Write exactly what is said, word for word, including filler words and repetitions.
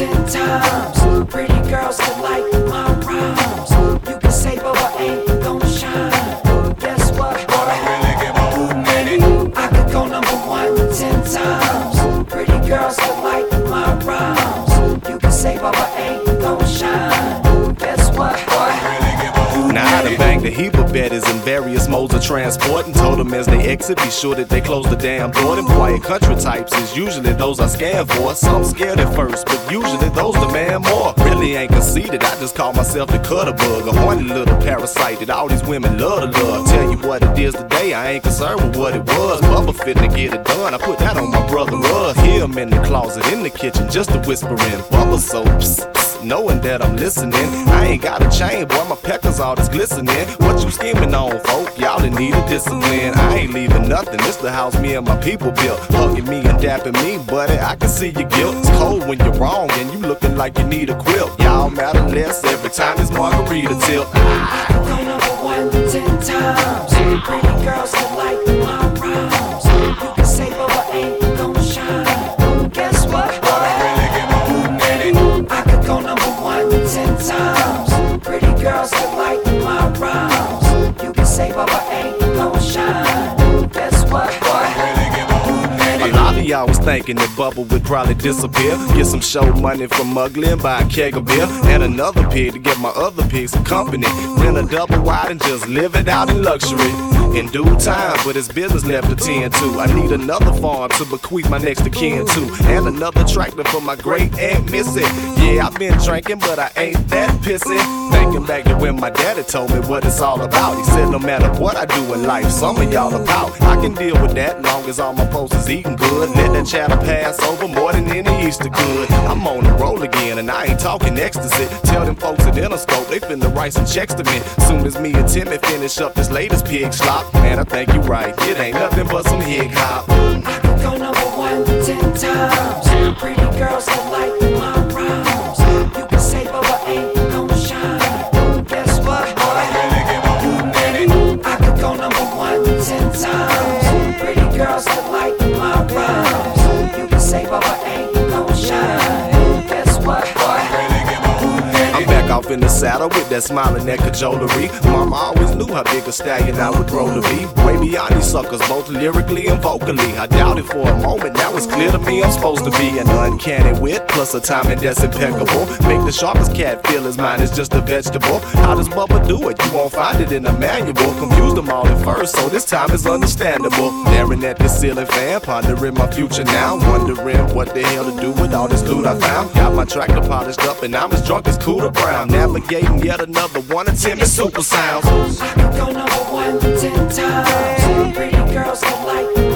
ten times. Pretty girls can like my rhymes. You can say, but I ain't gonna shine. Guess what? But I really give a who minute. I could go number one ten times. Pretty girls can like my rhymes. You can say, but I ain't gonna shine. Guess what? But I really give a who Now I done banged a heap of betters in various modes of transport and told them as they exit, be sure that they close the damn door. Them quiet country types is usually those I scan for. Some scared at first, but usually those demand more. Really ain't conceited, I just call myself the cutter bug, a horny little parasite that all these women love to love. Tell you what it is today, I ain't concerned with what it was. Bubba fitting to get it done, I put that on my brother Russ. Hear him in the closet, in the kitchen, just a whispering. Bubba so psst, psst, knowing that I'm listening. I ain't got a chain, boy, my peckers all this glistening. What you scheming on, folk? Y'all in need of discipline. I ain't leaving nothing, this the house me and my people built. Hugging me and dapping me, buddy, I can see your guilt. It's cold when you're wrong and you looking like you need a quilt. Y'all matter less every time it's margarita tilt. I could go number one ten times. Pretty girls can like my rhymes. You can say, but I ain't gonna shine. Guess what? But I really give a who minute. I could go number one ten times. Pretty girls can like my rhymes. You can say, but I ain't gonna shine. Guess what? But I really give a who A minute. lot of y'all was thinking that Bubba would probably disappear. Get some show money from Ugly and buy a keg of beer and another pig to get my other pigs some company. Rent a double wide and just live it out in luxury. In due time, but it's business left to tend to. I need another farm to bequeath my next of kin to, and another tractor for my great aunt Missy. Yeah, I've been drinking, but I ain't that pissy. Thinking back to when my daddy told me what it's all about. He said no matter what I do in life, some of y'all about. I can deal with that long as all my folks is eating good. Let that chatter pass over more than any Easter good. I'm on the roll again, and I ain't talking ecstasy. Tell them folks at Interscope they finna write some checks to me. Soon as me and Timmy finish up this latest pig slop. Man, I think you right, it ain't nothing but some hip hop. I could go number one ten times. Pretty girls can like my rhymes. You can say, but I ain't gonna shine. Guess what? But I really give a who minute. I could go number one ten times. Pretty girls can like my rhymes. You can say, but I ain't gonna shine. Guess what? But I really give a who minute. I'm back off in the saddle with that smiling that cajolery. Mama always knew how big a stallion I would grow to be. Way beyond these suckers, both lyrically and vocally. I doubted for a moment, now it's clear to me I'm supposed to be an uncanny wit, plus a timing that's impeccable. Make the sharpest cat feel his mind is just a vegetable. How does Bubba do it? You won't find it in the manual. Confused them all at first, so this time is understandable. Staring at this ceiling fan, pondering my future now. Wondering what the hell to do with all this loot I found. Got my tractor polished up and I'm as drunk as Cooter Brown. Navigating yet another one of Timmy's super sounds. I could go number one ten times. Pretty girls can like